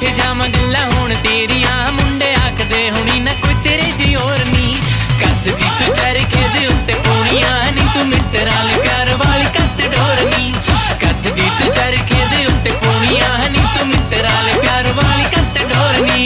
किथे जावां गल्लां हुण तेरियां मुंडे आखदे हुणी ना कोई तेरे जी होर नी कत दी तू चरखे दे उत्ते पूनियां नी तू मित्तरां ले प्यार वाली कत डोरनी कत दी तू चरखे दे उत्ते पूनियां नी तू मित्तरां ले प्यार वाली कत डोरनी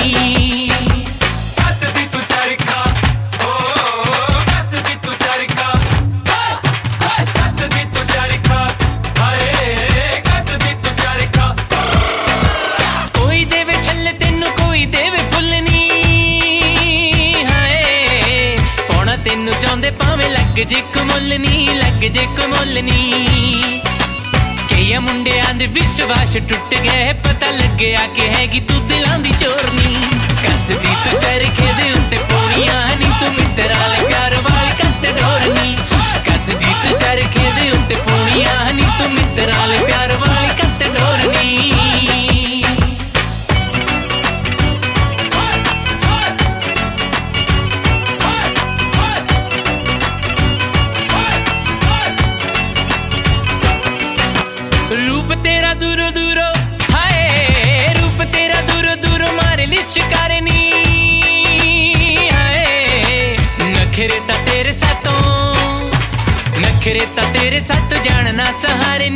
तेनू चाहते भावे लग जे कमुल नी लग जे कमुल नी कई मुंडियां दे विश्वास टुट गए पता लग्या कि हैगी तू दिलां दी चोरनी कत दी तू चरखे दे उत्ते पूनियां नी तू मित्तरां ले प्यार वाली कत डोरनी कत दी तू चरखे दे उत्ते पूनियां नी तू मित्तरां ले प्यार वाली कत डोरनी रूप तेरा दूरो दूरो हाय रूप तेरा दूरो दूरो मारे लिश करनी हाय नखरे ता तेरे सातों जानना सहारे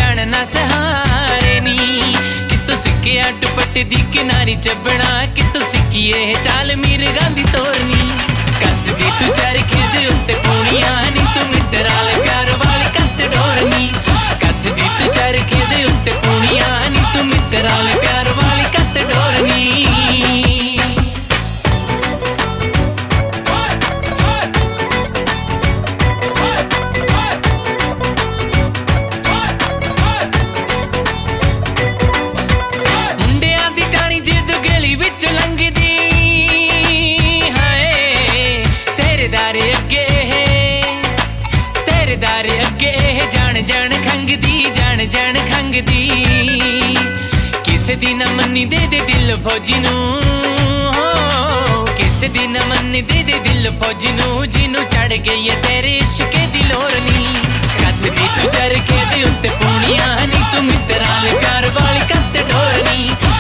नी कितों सिक्किया दुपट्टे दी किनारी चबना कितों सिक्किए चाल मीर गांधी तोरनी कत दी तू चरखे दे उत्ते पूनियां नी तू मित्तरां ले प्यार वाली कत डोरनी कत दी तू चरखे दे उत्ते पूनियां नी तू मित्तरां ले प्यार वाली कत डोरनी मुंडियां दी टाणी जिद गली विच लंघदी हाय तेरे दारे अगे जान खंगदी किसे दी न मन्नी दे दिल फौजी नू किसे दी न मन्नी दे दिल फौजी नू जिनू चढ़ गई है तेरे इश्के दी लोरनी कत दी तू चरखे दे उत्ते पूनियां नी तू मित्तरां ले प्यार वाली कत डोरनी